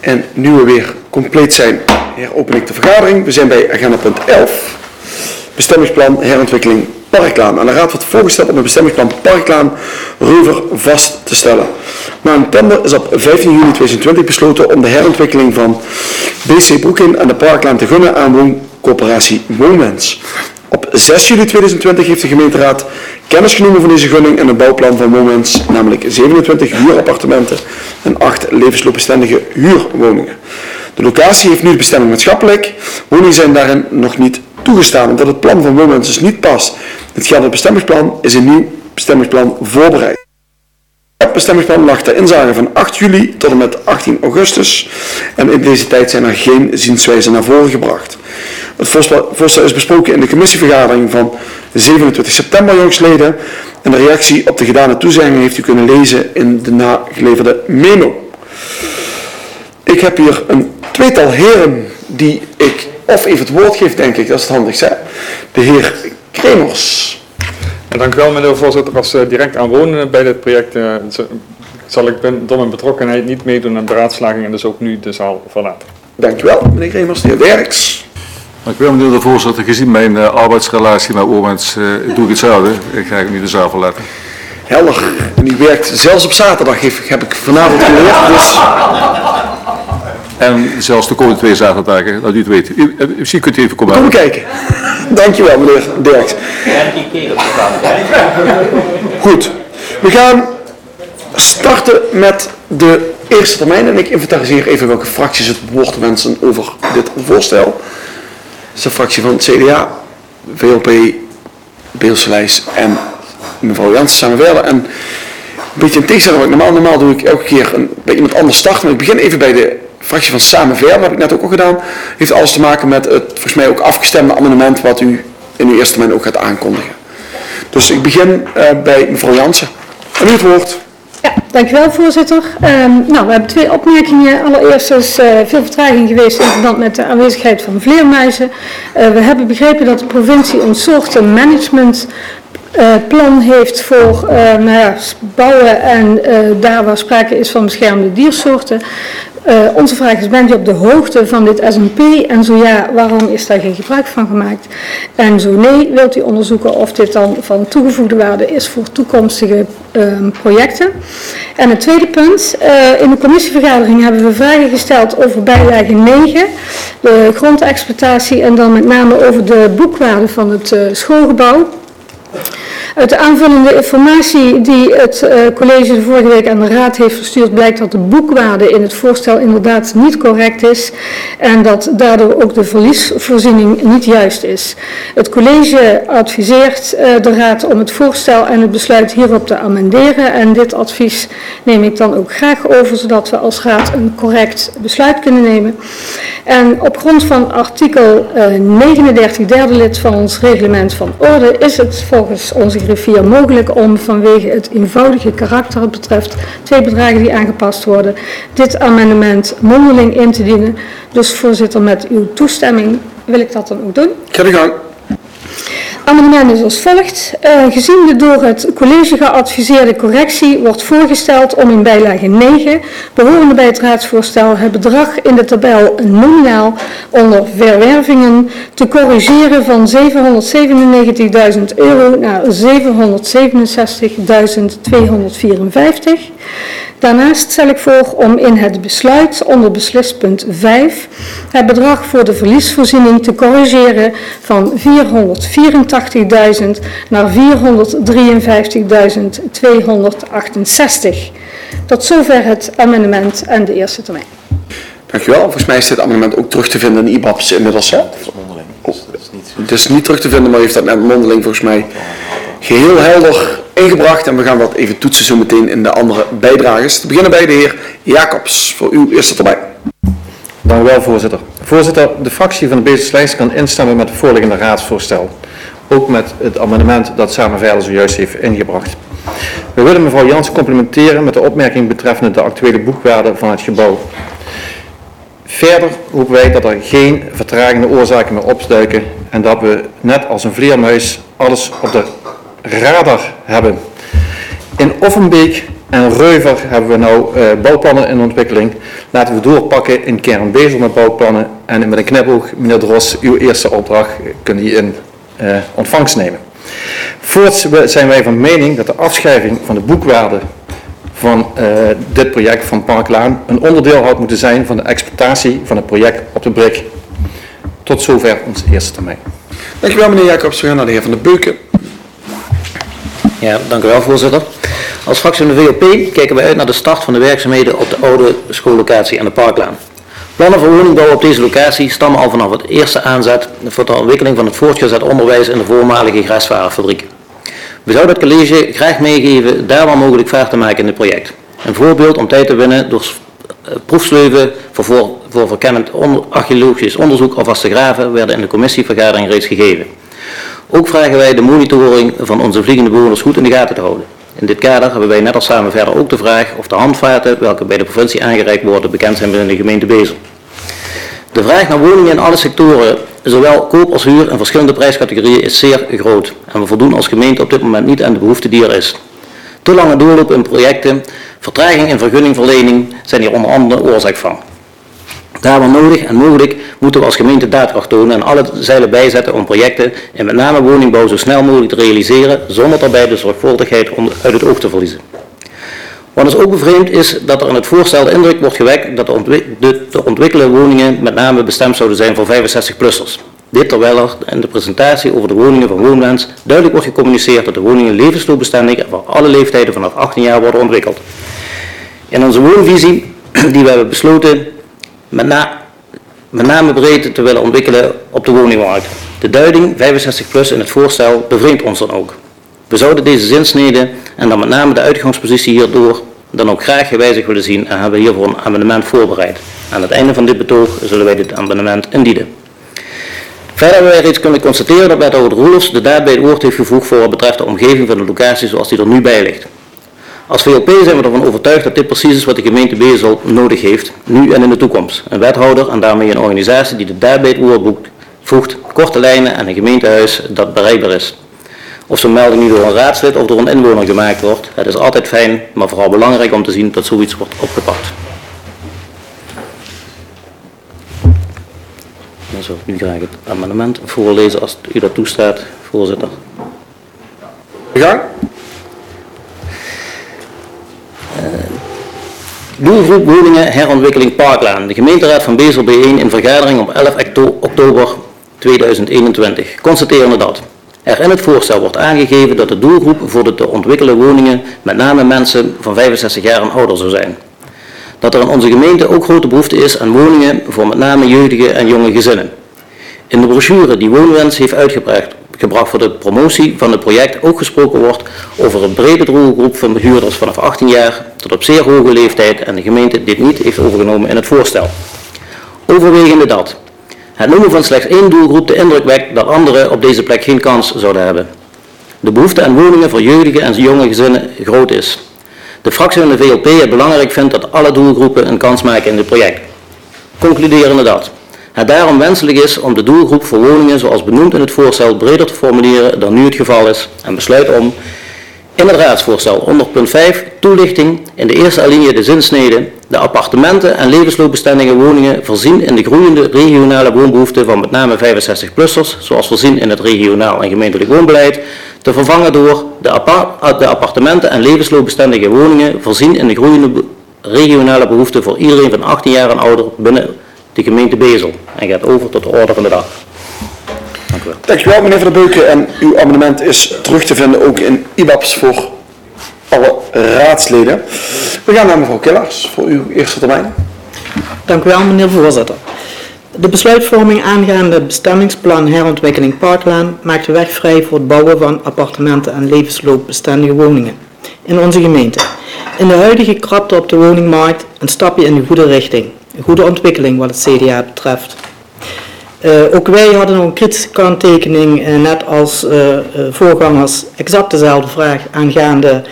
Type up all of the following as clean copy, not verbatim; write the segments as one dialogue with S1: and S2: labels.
S1: En nu we weer compleet zijn, heropen ik de vergadering. We zijn bij agenda punt 11. Bestemmingsplan herontwikkeling Parklaan. En de Raad wordt voorgesteld om het bestemmingsplan Parklaan Reuver vast te stellen. Na een tender is op 15 juni 2020 besloten om de herontwikkeling van BC Broekin en de Parklaan te gunnen aan wooncoöperatie Moments. Op 6 juli 2020 heeft de gemeenteraad kennis genomen van deze gunning en een bouwplan van Moments, namelijk 27 huurappartementen en 8 levensloopbestendige huurwoningen. De locatie heeft nu de bestemming maatschappelijk. Woningen zijn daarin nog niet toegestaan, omdat het plan van Moments dus niet past. Het geldende bestemmingsplan is een nieuw bestemmingsplan voorbereid. Het bestemmingsplan lag ter inzage van 8 juli tot en met 18 augustus en in deze tijd zijn er geen zienswijzen naar voren gebracht. Het voorstel is besproken in de commissievergadering van 27 september jongstleden en de reactie op de gedane toezeggingen heeft u kunnen lezen in de nageleverde memo. Ik heb hier een tweetal heren die ik of even het woord geef, denk ik, dat is het handigst. Hè? De heer Kremers.
S2: Dank u wel, meneer de voorzitter. Als direct aanwonende bij dit project zal ik door mijn betrokkenheid niet meedoen aan beraadslaging en dus ook nu de zaal verlaten.
S1: Dank u wel, meneer Kremers. De heer Derks.
S3: Dank u wel, meneer de voorzitter. Gezien mijn arbeidsrelatie met Moments doe ik hetzelfde. Ik ga nu de zaal verlaten.
S1: Helder. En u werkt zelfs op zaterdag, heb ik vanavond geleerd. Dus...
S3: En zelfs de komende 2 zaterdagen, dat u het weet. Misschien kunt u even komen.
S1: Kom kijken. Dankjewel, meneer Derks. Goed. We gaan starten met de eerste termijn. En ik inventariseer even welke fracties het woord wensen over dit voorstel. Dat is de fractie van het CDA, VLP, Beelselijs en mevrouw Jansen samen verder. En een beetje in tegenstelling wat ik normaal doe ik elke keer bij iemand anders starten. Maar ik begin even bij de fractie van Samen Verder, dat heb ik net ook al gedaan. Heeft alles te maken met het volgens mij ook afgestemde amendement wat u in uw eerste termijn ook gaat aankondigen. Dus ik begin bij mevrouw Jansen. En u het woord.
S4: Ja, dankjewel voorzitter. We hebben 2 opmerkingen. Allereerst is veel vertraging geweest in verband met de aanwezigheid van vleermuizen. We hebben begrepen dat de provincie een soort managementplan heeft voor bouwen en daar waar sprake is van beschermde diersoorten. Onze vraag is, bent u op de hoogte van dit S&P en zo ja, waarom is daar geen gebruik van gemaakt? En zo nee, wilt u onderzoeken of dit dan van toegevoegde waarde is voor toekomstige projecten? En het tweede punt, in de commissievergadering hebben we vragen gesteld over bijlage 9, de grondexploitatie en dan met name over de boekwaarde van het schoolgebouw. Uit de aanvullende informatie die het college de vorige week aan de raad heeft verstuurd blijkt dat de boekwaarde in het voorstel inderdaad niet correct is en dat daardoor ook de verliesvoorziening niet juist is. Het college adviseert de raad om het voorstel en het besluit hierop te amenderen en dit advies neem ik dan ook graag over zodat we als raad een correct besluit kunnen nemen. En op grond van artikel 39 derde lid van ons reglement van orde is het volgens onze griffier mogelijk om vanwege het eenvoudige karakter het betreft 2 bedragen die aangepast worden, dit amendement mondeling in te dienen. Dus voorzitter, met uw toestemming wil ik dat dan ook doen.
S1: Ga de gang.
S4: Amendement is als volgt. Gezien de door het college geadviseerde correctie wordt voorgesteld om in bijlage 9, behorende bij het raadsvoorstel, het bedrag in de tabel nominaal onder verwervingen te corrigeren van €797.000 naar €767.254. Daarnaast stel ik voor om in het besluit onder beslispunt 5 het bedrag voor de verliesvoorziening te corrigeren van €484.000 naar €453.268. Tot zover het amendement en de eerste termijn.
S1: Dankjewel. Volgens mij is dit amendement ook terug te vinden in IBAPS inmiddels. Hè?
S5: Mondeling.
S1: Het is niet terug te vinden, maar heeft dat net mondeling volgens mij geheel helder ingebracht. En we gaan dat even toetsen zo meteen in de andere bijdragers. Te beginnen bij de heer Jacobs voor uw eerste termijn.
S5: Dank u wel, voorzitter. Voorzitter, de fractie van de Beelslijst kan instemmen met het voorliggende raadsvoorstel. Ook met het amendement dat Samen Verder zojuist heeft ingebracht. We willen mevrouw Jans complimenteren met de opmerking betreffende de actuele boekwaarde van het gebouw. Verder hopen wij dat er geen vertragende oorzaken meer opduiken en dat we net als een vleermuis alles op de radar hebben. In Offenbeek En Reuver hebben we nou bouwplannen in ontwikkeling. Laten we doorpakken in Kern-Bezel met bouwplannen. En met een knipoog, meneer Dros, uw eerste opdracht kunt u in ontvangst nemen. Voorts zijn wij van mening dat de afschrijving van de boekwaarde van dit project van Parklaan een onderdeel had moeten zijn van de exploitatie van het project op de Brik. Tot zover onze eerste termijn.
S1: Dankjewel meneer Jacobs. We gaan naar de heer Van den Beuken.
S6: Ja, dank u wel, voorzitter. Als fractie van de VOP kijken wij uit naar de start van de werkzaamheden op de oude schoollocatie aan de Parklaan. Plannen voor woningbouw op deze locatie stammen al vanaf het eerste aanzet voor de ontwikkeling van het voortgezet onderwijs in de voormalige grasvarenfabriek. We zouden het college graag meegeven daar waar mogelijk vaart te maken in het project. Een voorbeeld om tijd te winnen door proefsleuven voor verkennend archeologisch onderzoek alvast te graven werden in de commissievergadering reeds gegeven. Ook vragen wij de monitoring van onze vliegende bewoners goed in de gaten te houden. In dit kader hebben wij net als samen verder ook de vraag of de handvaten welke bij de provincie aangereikt worden bekend zijn binnen de gemeente Bezel. De vraag naar woningen in alle sectoren, zowel koop als huur in verschillende prijscategorieën, is zeer groot en we voldoen als gemeente op dit moment niet aan de behoefte die er is. Te lange doorloop in projecten, vertraging in vergunningverlening zijn hier onder andere oorzaak van. Daar waar nodig en mogelijk moeten we als gemeente daadkracht tonen en alle zeilen bijzetten om projecten en met name woningbouw zo snel mogelijk te realiseren zonder daarbij de zorgvuldigheid uit het oog te verliezen. Wat ons ook bevreemd is dat er in het voorstel de indruk wordt gewekt dat de ontwikkelde woningen met name bestemd zouden zijn voor 65-plussers. Dit terwijl er in de presentatie over de woningen van Woonwens duidelijk wordt gecommuniceerd dat de woningen levensloopbestendig en voor alle leeftijden vanaf 18 jaar worden ontwikkeld. In onze woonvisie die we hebben besloten met name breed te willen ontwikkelen op de woningmarkt. De duiding 65+ in het voorstel bevreemdt ons dan ook. We zouden deze zinsnede en dan met name de uitgangspositie hierdoor dan ook graag gewijzigd willen zien en hebben hiervoor een amendement voorbereid. Aan het einde van dit betoog zullen wij dit amendement indienen. Verder hebben wij reeds kunnen constateren dat wethouder Roelofs de daad bij het woord heeft gevoegd voor wat betreft de omgeving van de locatie zoals die er nu bij ligt. Als VOP zijn we ervan overtuigd dat dit precies is wat de gemeente Bezel nodig heeft, nu en in de toekomst. Een wethouder en daarmee een organisatie die de daad bij het woord voegt, korte lijnen en een gemeentehuis dat bereikbaar is. Of zo'n melding nu door een raadslid of door een inwoner gemaakt wordt, het is altijd fijn, maar vooral belangrijk om te zien dat zoiets wordt opgepakt. Dan zou ik nu graag het amendement voorlezen als u dat toestaat, voorzitter.
S1: Ja.
S6: Doelgroep woningen herontwikkeling Parklaan. De gemeenteraad van Bezel bijeen in vergadering op 11 oktober 2021. Constaterende dat er in het voorstel wordt aangegeven dat de doelgroep voor de te ontwikkelen woningen met name mensen van 65 jaar en ouder zou zijn. Dat er in onze gemeente ook grote behoefte is aan woningen voor met name jeugdige en jonge gezinnen. In de brochure die Woonwens heeft uitgebracht voor de promotie van het project ook gesproken wordt over een brede doelgroep van huurders vanaf 18 jaar tot op zeer hoge leeftijd en de gemeente dit niet heeft overgenomen in het voorstel. Overwegende dat het noemen van slechts één doelgroep de indruk wekt dat anderen op deze plek geen kans zouden hebben. De behoefte aan woningen voor jeugdige en jonge gezinnen groot is. De fractie van de VLP het belangrijk vindt dat alle doelgroepen een kans maken in dit project. Concluderende dat het daarom wenselijk is om de doelgroep voor woningen zoals benoemd in het voorstel breder te formuleren dan nu het geval is en besluit om in het raadsvoorstel onder punt 5 toelichting in de eerste alinea de zinsnede de appartementen en levensloopbestendige woningen voorzien in de groeiende regionale woonbehoeften van met name 65-plussers zoals voorzien in het regionaal en gemeentelijk woonbeleid te vervangen door de appartementen en levensloopbestendige woningen voorzien in de groeiende regionale behoeften voor iedereen van 18 jaar en ouder binnen de gemeente Bezel en gaat over tot de orde van de dag. Dank u wel.
S1: Dankjewel meneer Van den Beuken en uw amendement is terug te vinden ook in IBABS voor alle raadsleden. We gaan naar mevrouw Killaars voor uw eerste termijn.
S7: Dank u wel meneer voorzitter. De besluitvorming aangaande bestemmingsplan herontwikkeling Parklaan maakt de weg vrij voor het bouwen van appartementen en levensloopbestendige woningen in onze gemeente. In de huidige krapte op de woningmarkt een stapje in de goede richting. Een goede ontwikkeling wat het CDA betreft. Ook wij hadden nog een kritische kanttekening, net als voorgangers, exact dezelfde vraag aangaande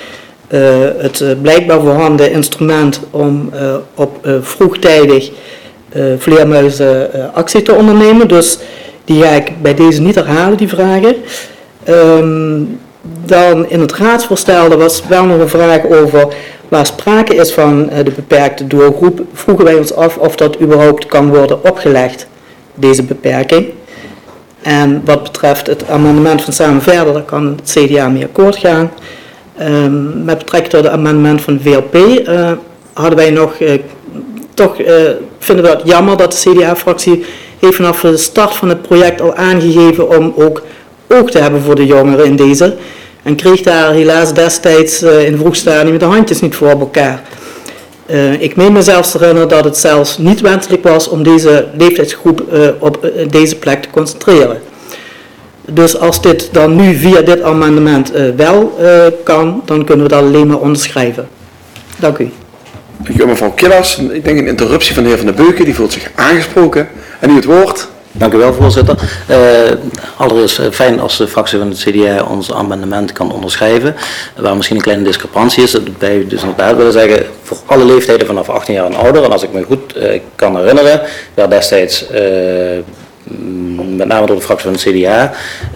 S7: het blijkbaar voorhanden instrument om vroegtijdig vleermuizen actie te ondernemen. Dus die ga ik bij deze niet herhalen, die vragen. Dan in het raadsvoorstel was wel nog een vraag over Waar sprake is van de beperkte doelgroep, vroegen wij ons af of dat überhaupt kan worden opgelegd, deze beperking. En wat betreft het amendement van Samen Verder, daar kan het CDA mee akkoord gaan. Met betrekking tot het amendement van de VLP hadden wij nog, vinden we het jammer dat de CDA-fractie heeft vanaf de start van het project al aangegeven om ook oog te hebben voor de jongeren in deze. En kreeg daar helaas destijds in het vroeg stadium de handjes niet voor op elkaar. Ik meen mezelf te herinneren dat het zelfs niet wenselijk was om deze leeftijdsgroep op deze plek te concentreren. Dus als dit dan nu via dit amendement wel kan, dan kunnen we dat alleen maar onderschrijven. Dank u.
S1: Dank u mevrouw Killas. Ik denk een interruptie van de heer Van der Beuken, die voelt zich aangesproken. En nu het woord.
S6: Dank u wel, voorzitter. Allereerst fijn als de fractie van het CDA ons amendement kan onderschrijven. Waar misschien een kleine discrepantie is, dat wij dus inderdaad willen zeggen voor alle leeftijden vanaf 18 jaar en ouder. En als ik me goed kan herinneren, werd destijds met name door de fractie van het CDA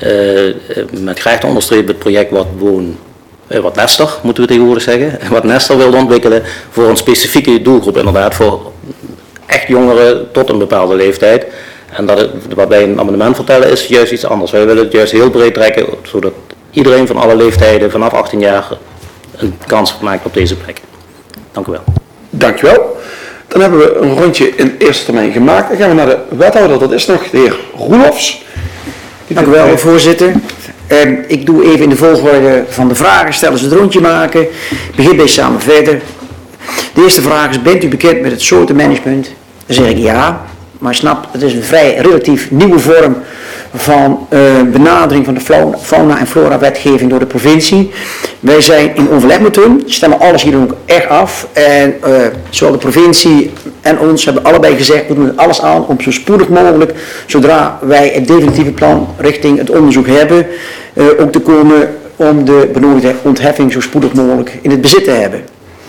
S6: met graag te onderstrepen het project wat Nestor, moeten we tegenwoordig zeggen, wat Nestor wilde ontwikkelen voor een specifieke doelgroep, inderdaad voor echt jongeren tot een bepaalde leeftijd. En wat wij in een amendement vertellen is juist iets anders. Wij willen het juist heel breed trekken, zodat iedereen van alle leeftijden vanaf 18 jaar een kans maakt op deze plek. Dank u wel.
S1: Dank u wel. Dan hebben we een rondje in eerste termijn gemaakt. Dan gaan we naar de wethouder, dat is nog de heer Roelofs.
S8: Dank u wel, voorzitter. Ik doe even in de volgorde van de vragen, stellen ze het rondje maken. Ik begin bij Samen Verder. De eerste vraag is, bent u bekend met het soortenmanagement? Dan zeg ik ja, maar snap, het is een vrij relatief nieuwe vorm van benadering van de fauna- en flora-wetgeving door de provincie. Wij zijn in overleg met hun, stemmen alles hier ook echt af. En zowel de provincie en ons hebben allebei gezegd, we doen er alles aan om zo spoedig mogelijk, zodra wij het definitieve plan richting het onderzoek hebben, ook te komen om de benodigde ontheffing zo spoedig mogelijk in het bezit te hebben.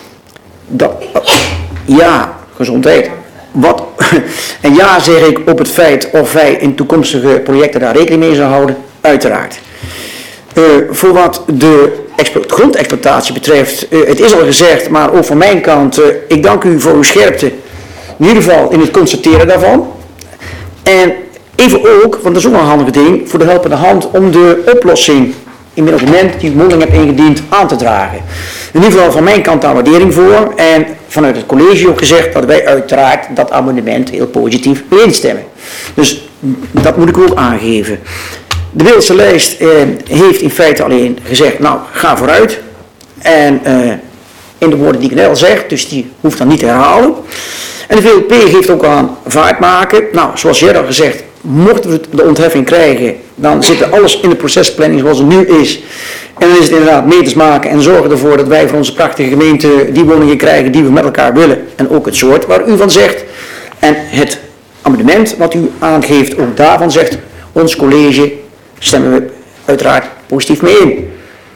S8: Ja, gezondheid. En ja zeg ik op het feit of wij in toekomstige projecten daar rekening mee zullen houden, uiteraard. Voor wat de grondexploitatie betreft, het is al gezegd, maar ook van mijn kant, ik dank u voor uw scherpte, in ieder geval in het constateren daarvan. En even ook, want dat is ook een handige ding, voor de helpende hand om de oplossing in het amendement die u mondeling hebt ingediend aan te dragen. In ieder geval van mijn kant daar waardering voor en vanuit het college ook gezegd dat wij uiteraard dat amendement heel positief instemmen. Dus dat moet ik ook aangeven. De Wereldse lijst heeft in feite alleen gezegd, nou ga vooruit. En in de woorden die ik net al zeg, dus die hoeft dan niet te herhalen. En de VLP geeft ook aan vaart maken. Nou, zoals jij al gezegd, mochten we de ontheffing krijgen, dan zit er alles in de procesplanning zoals het nu is. En dan is het inderdaad meters maken en zorgen ervoor dat wij voor onze prachtige gemeente die woningen krijgen die we met elkaar willen. En ook het soort waar u van zegt. En het amendement wat u aangeeft, ook daarvan zegt ons college, stemmen we uiteraard positief mee in.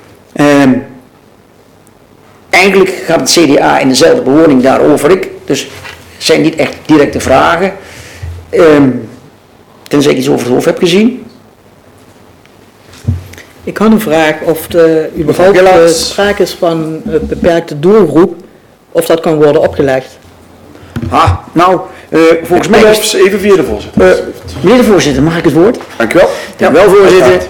S8: Eigenlijk gaat het CDA in dezelfde bewoning daarover. Dus het zijn niet echt directe vragen. Tenzij ik iets over het hoofd heb gezien.
S7: Ik had een vraag of er überhaupt sprake is van een beperkte doelgroep, of dat kan worden opgelegd.
S1: Volgens mij is het even via de voorzitter.
S8: Meneer de voorzitter, mag ik het woord?
S1: Dank u wel.
S8: Dank u wel, voorzitter.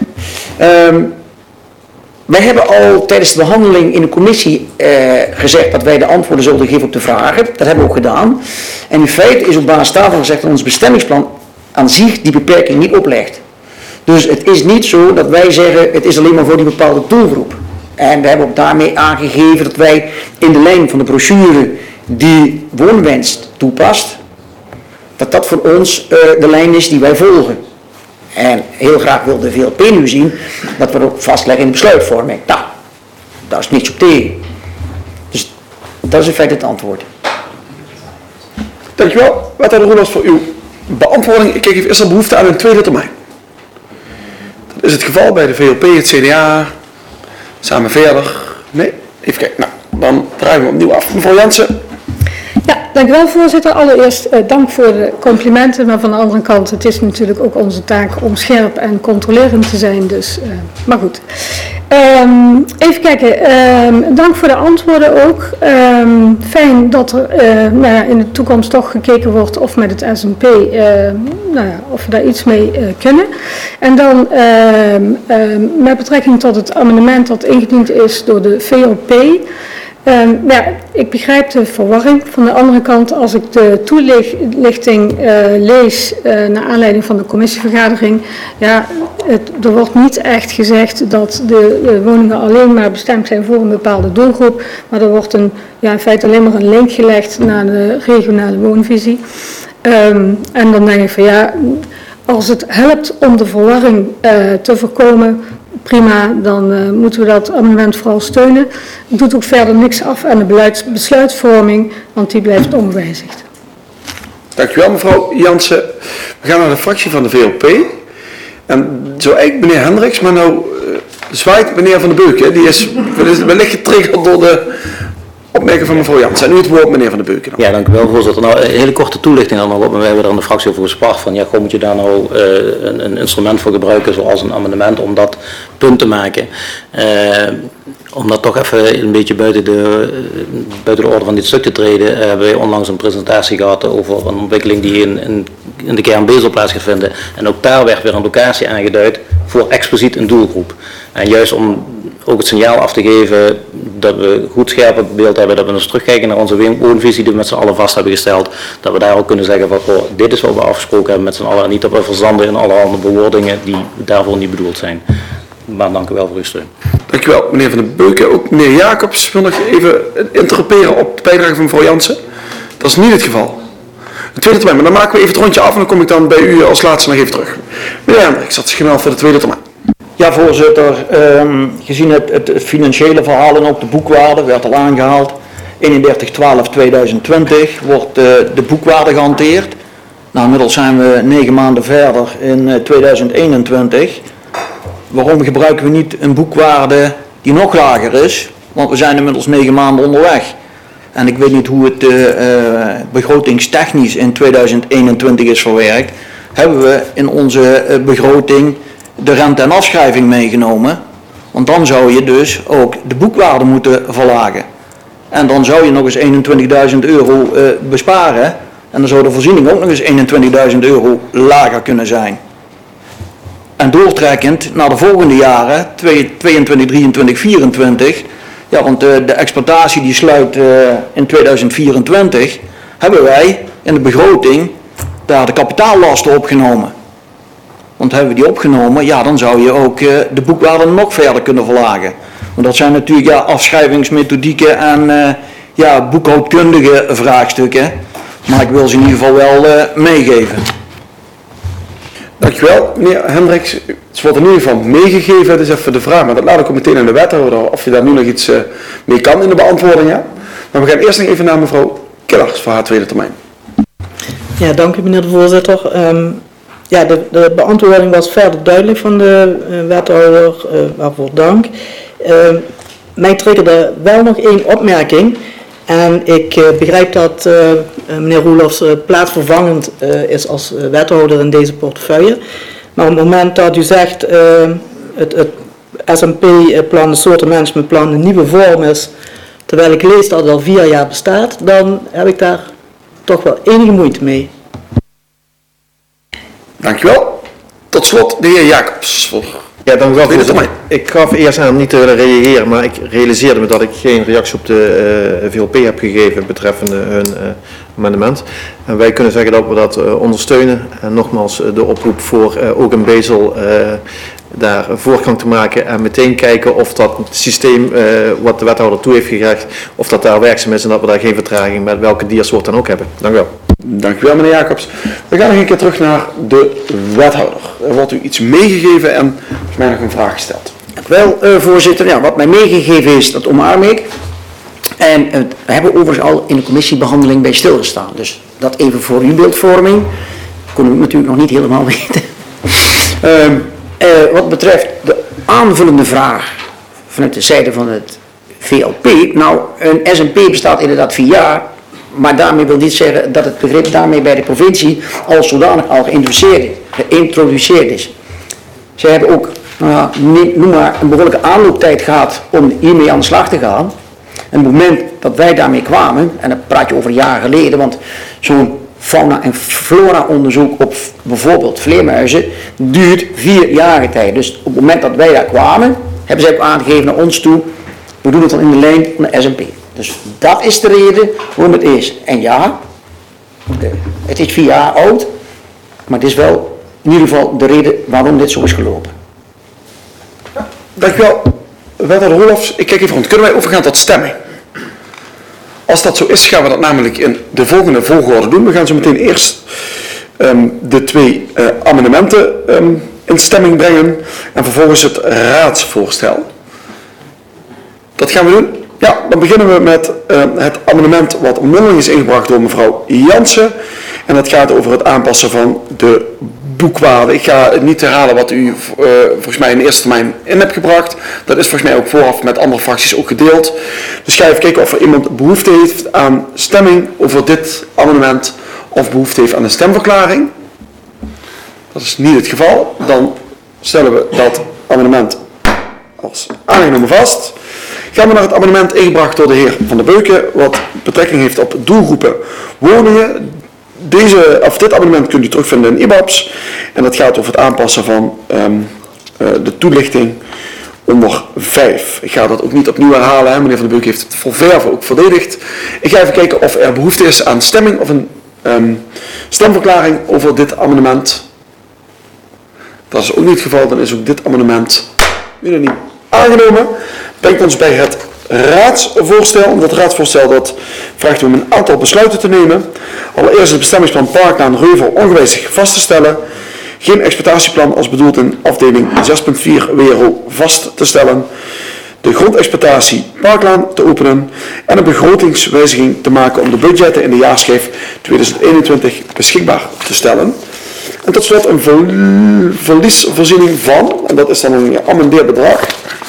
S8: Wij hebben al tijdens de behandeling in de commissie gezegd dat wij de antwoorden zullen geven op de vragen. Dat hebben we ook gedaan. En in feite is op basis daarvan gezegd dat ons bestemmingsplan aan zich die beperking niet oplegt. Dus het is niet zo dat wij zeggen het is alleen maar voor die bepaalde doelgroep. En we hebben ook daarmee aangegeven dat wij in de lijn van de brochure die woonwens toepast, dat voor ons de lijn is die wij volgen. En heel graag wil de VLP nu zien dat we ook vastleggen in de besluitvorming. Nou, daar is niets op tegen. Dus dat is in feite het antwoord.
S1: Dankjewel, wethouder Roelofs, voor uw beantwoording. Ik kijk even, is er behoefte aan een tweede termijn? Dat is het geval bij de VLP, het CDA, Samen Verder. Nee? Even kijken. Nou, dan draaien we opnieuw af. Mevrouw Jansen.
S4: Ja, dank u wel, voorzitter. Allereerst dank voor de complimenten, maar van de andere kant, het is natuurlijk ook onze taak om scherp en controlerend te zijn, dus, maar goed. Even kijken, dank voor de antwoorden ook. Fijn dat er in de toekomst toch gekeken wordt of met het S&P, of we daar iets mee kunnen. En dan met betrekking tot het amendement dat ingediend is door de VLP. Ik begrijp de verwarring. Van de andere kant, als ik de toelichting lees naar aanleiding van de commissievergadering, er wordt niet echt gezegd dat de woningen alleen maar bestemd zijn voor een bepaalde doelgroep, maar er wordt in feite alleen maar een link gelegd naar de regionale woonvisie. En dan denk ik van als het helpt om de verwarring te voorkomen, prima, dan moeten we dat amendement vooral steunen. Het doet ook verder niks af aan de besluitvorming, want die blijft ongewijzigd.
S1: Dankjewel mevrouw Jansen. We gaan naar de fractie van de VLP. En zo eigenlijk meneer Hendricks, maar nou zwaait meneer Van den Beuken. Die is wellicht getriggerd door de opmerking van mevrouw Jansen. En nu het woord meneer Van den Beuken.
S6: Ja, dank u wel, voorzitter. Nou, een hele korte toelichting dan nog op. We hebben er in de fractie over gespart van, moet je daar nou een instrument voor gebruiken, zoals een amendement, om dat punt te maken. Om dat toch even een beetje buiten de orde van dit stuk te treden, hebben wij onlangs een presentatie gehad over een ontwikkeling die in de kern Bezel plaats gaat vinden. En ook daar werd weer een locatie aangeduid voor expliciet een doelgroep. En juist om ook het signaal af te geven dat we goed scherp het beeld hebben, dat we eens terugkijken naar onze woonvisie die we met z'n allen vast hebben gesteld, dat we daar ook kunnen zeggen van, dit is wat we afgesproken hebben met z'n allen en niet dat we verzanden in allerhande bewoordingen die daarvoor niet bedoeld zijn. Maar dank u wel voor uw steun.
S1: Dank u wel meneer Van den Beuken. Ook meneer Jacobs wil nog even interroperen op de bijdrage van mevrouw Jansen. Dat is niet het geval. De tweede termijn, maar dan maken we even het rondje af en dan kom ik dan bij u als laatste nog even terug. Meneer Hendricks had zich gemeld voor de tweede termijn.
S8: Ja, voorzitter, gezien het financiële verhaal en ook de boekwaarde, werd al aangehaald, 31/12/2020 wordt de boekwaarde gehanteerd. Nou, inmiddels zijn we 9 maanden verder in 2021. Waarom gebruiken we niet een boekwaarde die nog lager is? Want we zijn inmiddels 9 maanden onderweg. En ik weet niet hoe het begrotingstechnisch in 2021 is verwerkt. Hebben we in onze begroting de rente en afschrijving meegenomen? Want dan zou je dus ook de boekwaarde moeten verlagen. En dan zou je nog eens €21.000 besparen. En dan zou de voorziening ook nog eens €21.000 lager kunnen zijn. En doortrekkend naar de volgende jaren, 22, 23, 24, want de exploitatie die sluit in 2024, hebben wij in de begroting daar de kapitaallasten opgenomen. Want hebben we die opgenomen, dan zou je ook de boekwaarde nog verder kunnen verlagen. Want dat zijn natuurlijk afschrijvingsmethodieken en boekhoudkundige vraagstukken. Maar ik wil ze in ieder geval wel meegeven.
S1: Dankjewel, meneer Hendricks. Het wordt in ieder geval meegegeven. Dat is even de vraag, maar dat laat ik ook meteen aan de wethouder of je daar nu nog iets mee kan in de beantwoording. Ja? Maar we gaan eerst nog even naar mevrouw Killers voor haar tweede termijn.
S7: Ja, dank u meneer de voorzitter. De beantwoording was verder duidelijk van de wethouder, waarvoor dank. Mij triggerde wel nog één opmerking. En ik begrijp dat meneer Roelofs plaatsvervangend is als wethouder in deze portefeuille. Maar op het moment dat u zegt het SMP-plan, de soortenmanagementplan, een nieuwe vorm is, terwijl ik lees dat het al 4 jaar bestaat, dan heb ik daar toch wel enige moeite mee.
S1: Dankjewel. Tot slot de heer Jacobs.
S5: Ja, dank u wel, voorzitter. Ik gaf eerst aan niet te willen reageren, maar ik realiseerde me dat ik geen reactie op de VLP heb gegeven betreffende hun amendement. En wij kunnen zeggen dat we dat ondersteunen. En nogmaals de oproep voor ook een Bezel daar voorgang te maken en meteen kijken of dat systeem wat de wethouder toe heeft gegeven, of dat daar werkzaam is en dat we daar geen vertraging met welke diersoort dan ook hebben. Dank u wel.
S1: Dank u wel, meneer Jacobs. We gaan nog een keer terug naar de wethouder. Er wordt u iets meegegeven en volgens mij nog een vraag gesteld.
S8: Dank u wel, voorzitter. Ja, wat mij meegegeven is, dat omarm ik. En we hebben overigens al in de commissiebehandeling bij stilgestaan. Dus dat even voor uw beeldvorming. Kunnen we natuurlijk nog niet helemaal weten. Wat betreft de aanvullende vraag vanuit de zijde van het VLP. Nou, een SMP bestaat inderdaad 4 jaar. Maar daarmee wil niet zeggen dat het begrip daarmee bij de provincie als zodanig al geïntroduceerd is. Zij hebben ook, noem maar, een behoorlijke aanlooptijd gehad om hiermee aan de slag te gaan. En op het moment dat wij daarmee kwamen, en dan praat je over jaren geleden, want zo'n fauna- en flora-onderzoek op bijvoorbeeld vleermuizen duurt 4 jaar tijd. Dus op het moment dat wij daar kwamen, hebben zij ook aangegeven naar ons toe, we doen het dan in de lijn van de S&P. Dus dat is de reden waarom het is. En ja, het is 4 jaar oud, maar het is wel in ieder geval de reden waarom dit zo is gelopen.
S1: Dankjewel, wethouder Roelofs. Ik kijk even rond. Kunnen wij overgaan tot stemming? Als dat zo is, gaan we dat namelijk in de volgende volgorde doen. We gaan zo meteen eerst de 2 amendementen in stemming brengen en vervolgens het raadsvoorstel. Dat gaan we doen. Ja, dan beginnen we met het amendement wat mondeling is ingebracht door mevrouw Jansen. En dat gaat over het aanpassen van de boekwaarde. Ik ga het niet herhalen wat u volgens mij in de eerste termijn in hebt gebracht. Dat is volgens mij ook vooraf met andere fracties ook gedeeld. Dus ga even kijken of er iemand behoefte heeft aan stemming over dit amendement of behoefte heeft aan een stemverklaring. Dat is niet het geval. Dan stellen we dat amendement als aangenomen vast. Gaan we naar het amendement ingebracht door de heer Van der Beuken, wat betrekking heeft op doelgroepen woningen. Dit amendement kunt u terugvinden in IBABS en dat gaat over het aanpassen van de toelichting onder 5. Ik ga dat ook niet opnieuw herhalen, hè. Meneer Van der Beuken heeft het voor verve ook verdedigd. Ik ga even kijken of er behoefte is aan stemming of een stemverklaring over dit amendement. Dat is ook niet het geval, dan is ook dit amendement unaniem aangenomen. Brengt ons bij het raadsvoorstel. Dat raadsvoorstel dat vraagt om een aantal besluiten te nemen. Allereerst het bestemmingsplan Parklaan Reuvel ongewijzigd vast te stellen. Geen exploitatieplan als bedoeld in afdeling 6.4 WRO vast te stellen. De grondexploitatie Parklaan te openen. En een begrotingswijziging te maken om de budgetten in de jaarschijf 2021 beschikbaar te stellen. En tot slot een verliesvoorziening van, en dat is dan een geamendeerd bedrag.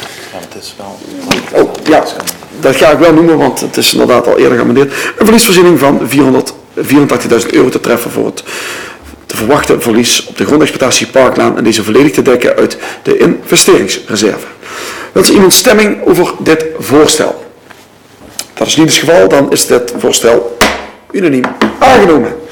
S1: Oh, ja, dat ga ik wel noemen, want het is inderdaad al eerder geamendeerd. Een verliesvoorziening van €484.000 te treffen voor het te verwachten verlies op de grondexploitatie Parklaan en deze volledig te dekken uit de investeringsreserve. Wilt er iemand stemming over dit voorstel? Dat is niet het geval, dan is dit voorstel unaniem aangenomen.